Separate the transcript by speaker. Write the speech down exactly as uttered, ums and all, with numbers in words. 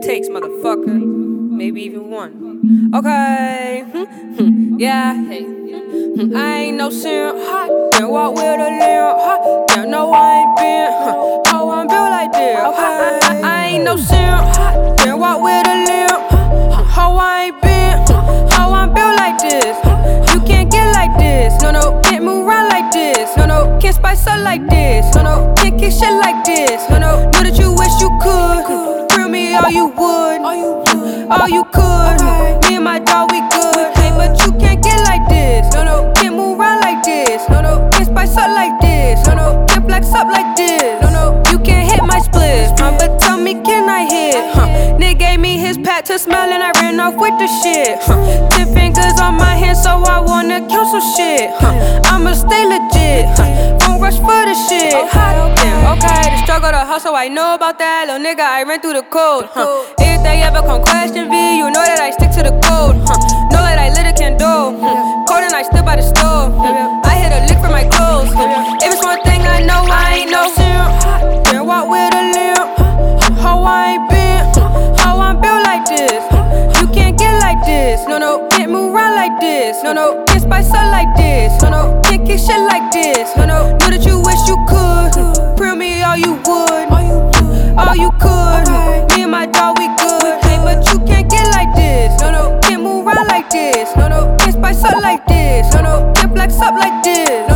Speaker 1: takes, motherfucker. Maybe even one. Okay, yeah, hey. I ain't no sin, hot. Can't walk with a limp, hot. Can't know I ain't been, huh. How I'm built like this. Okay. I, I, I ain't no sin, hot. Can't walk with a limp, how I ain't been, huh. How I'm built like this. You can't get like this, no, no. Can't move around like this, no, no. Can't spice up like this, no, no. Can't kick shit like this, no, no. Know that you wish you could. Thrill me all you would, all you could. Me and my dog, we good. Hey, but you can't get like this, no, no. Can't move around like this, no, no. Can't spice up like this, no, no. Can't flex up like this, no, no. You can't hit my splits, huh? But tell me, can I hit? Huh? Nigga gave me his pat to smile and I ran off with the shit. Huh? Ten fingers on my hand, so I wanna kill some shit. Huh? I'ma stay legit. Huh? Won't rush for the shit. Hot damn, okay. The struggle, the hustle, I know about that. Little nigga, I ran through the code. Huh? If they ever come question V, you know that I stick to the code. Huh? Know that I lit a candle. Hmm? Cold and I stood by the stove. Hmm? I hit a lick for my clothes. Hmm? If it's one thing I know, I ain't no sin. Can't walk with a limp. How I ain't been. How I'm built like this. You can't get like this. No, no. Can't move around like this. No, no. Can't spice up like this. No, no. Can't kick shit like this. No, no. Know that you wish you could. Prove me all you would. All you could. Me and my dog, we good. Hey, but you can't get like this. No, no. Can't move around like this. No, no. Can't spice up like this. No, no. Can't flex up like this.